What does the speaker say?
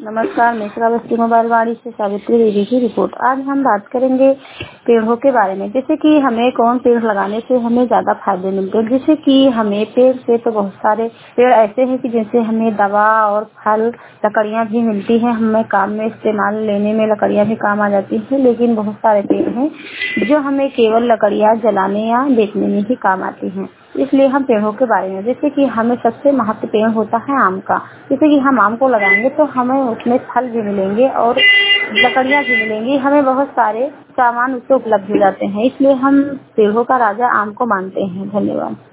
नमस्कार, मैं श्रावस्ती मोबाइल वाड़ी से सावित्री देवी की रिपोर्ट। आज हम बात करेंगे पेड़ों के बारे में। जैसे कि हमें कौन पेड़ लगाने से हमें ज्यादा फायदे मिलते हैं। जैसे कि हमें पेड़ से तो बहुत सारे पेड़ ऐसे हैं कि जिनसे हमें दवा और फल लकड़ियां भी मिलती हैं। हमें काम में इस्तेमाल लेने में लकड़ियां भी काम आ जाती हैं। लेकिन बहुत सारे पेड़ हैं जो हमें केवल लकड़ियां जलाने या बेचने में ही काम आती हैं। इसलिए हम पेड़ों के बारे में, जैसे कि हमें सबसे महत्व पेड़ होता है आम का। जैसे कि हम आम को लगाएंगे तो हमें उसमें फल भी मिलेंगे और लकड़ियां भी मिलेंगी। हमें बहुत सारे सामान उससे उपलब्ध हो जाते हैं। इसलिए हम पेड़ों का राजा आम को मानते हैं। धन्यवाद।